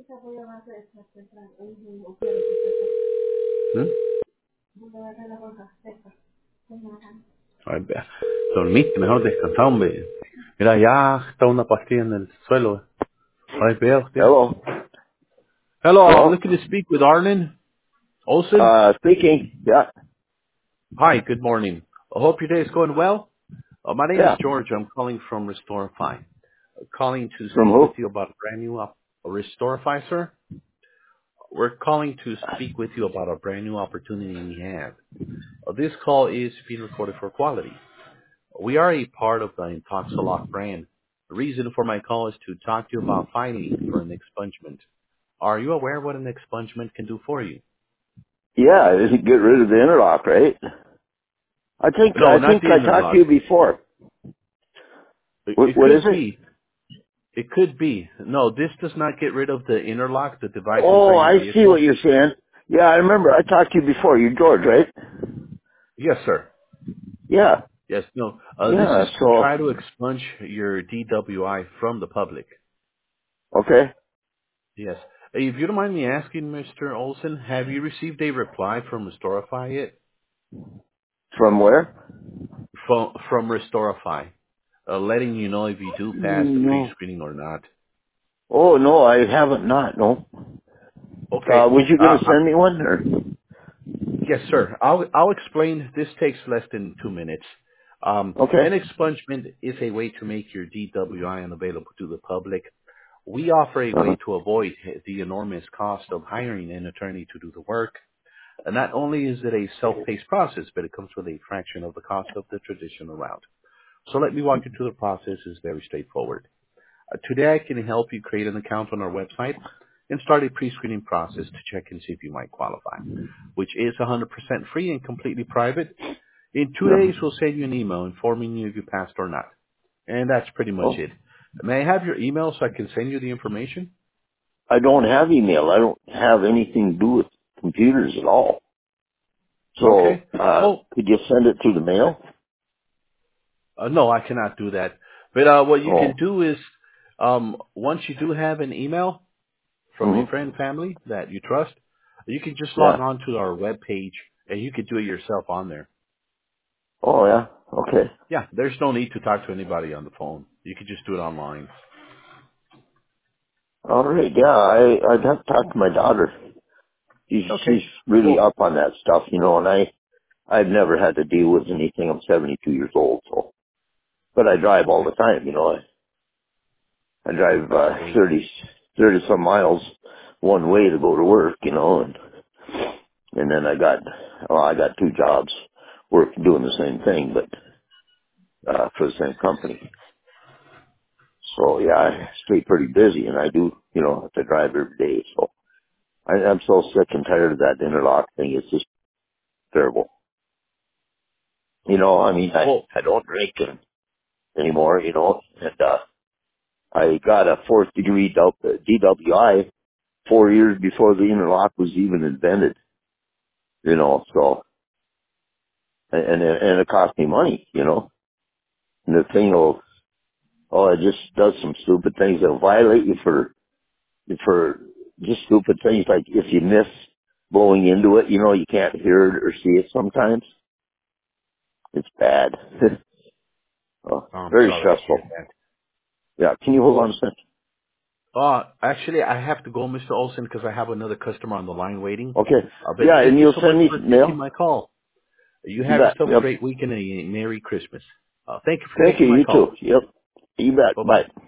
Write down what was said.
¿Mm? Ay, vea. Dormiste, mejor descansar, hombre. Mira, ya está una pastilla en el suelo. Ay, vea usted. Hello. Hello, I'm Hello. looking to speak with Arlen Olson. Speaking. Yeah. Hi, good morning. I hope your day is going well. My name is Yeah. George. I'm calling from Restorify. Calling to From speak with who? you about a brand new Restorify, sir. We're calling to speak with you about a brand new opportunity we have. This call is being recorded for quality. We are a part of the Intoxalock brand. The reason for my call is to talk to you about filing for an expungement. Are you aware what an expungement can do for you? Yeah, it isn't get rid of the interlock, right? I think No, I not think the I talked to interlock. you before. It What is could it? be. It could be. No, this does not get rid of the interlock, the device Oh, inside your I see what vehicle. you're saying. Yeah, I remember. I talked to you before. You're George, right? Yes, sir. Yeah. Yes, no. This Yeah. is to So try to expunge your DWI from the public. okay. Yes. If you don't mind me asking, Mr. Olson, have you received a reply from Restorify yet? From where? From Restorify, letting you know if you do pass the No. pre-screening or not. Oh no, I haven't. Not no. Okay. Was you gonna send me one or? Yes, sir. I'll explain. This takes less than 2 minutes. Okay. An expungement is a way to make your DWI unavailable to the public. We offer a Uh way huh. to avoid the enormous cost of hiring an attorney to do the work. And not only is it a self-paced process, but it comes with a fraction of the cost of the traditional route. So let me walk you through the process. It's very straightforward. Today I can help you create an account on our website and start a pre-screening process to check and see if you might qualify, which is 100% free and completely private. In 2 days, Uh-huh. we'll send you an email informing you if you passed or not. And that's pretty much Oh, it. May I have your email so I can send you the information? I don't have email. I don't have anything to do with computers at all. So, Okay. Well, could you send it through the mail? no, I cannot do that. But what you can Oh. do is, once you do have an email from a Mhm. friend, family that you trust, you can just log Yeah. on to our web page and you could do it yourself on there. Oh yeah. Okay. Yeah, there's no need to talk to anybody on the phone. You could just do it online. All right. Yeah. I'd have to talk to my daughter. She's Okay. really Well, up on that stuff, and I've never had to deal with anything. I'm 72 years old, so but I drive all okay. the time. I drive Hey, 30 some miles one way to go to work. And then I got two jobs, work doing the same thing, but for the same company. So yeah, I stay pretty busy, and I do, have to drive every day. So I'm so sick and tired of that interlock thing. It's just terrible. I mean, well, I don't drink anymore, and I got a fourth degree DWI 4 years before the interlock was even invented. So and it cost me money. And the thing it just does some stupid things that'll violate you for just stupid things like if you miss blowing into it, you can't hear it or see it sometimes. It's bad. I'm Very sorry to hear stressful. that. Yeah, can you hold on a second? Actually, I have to go, Mr. Olson, because I have another customer on the line waiting. Okay. But Yeah, thank and you you'll so much send me for some taking mail? my call. You You have bet. yourself a Yep. great weekend and a Merry Christmas. Thank you for Thank you, taking my you too. call. Yep. You bet. Bye-bye. Bye.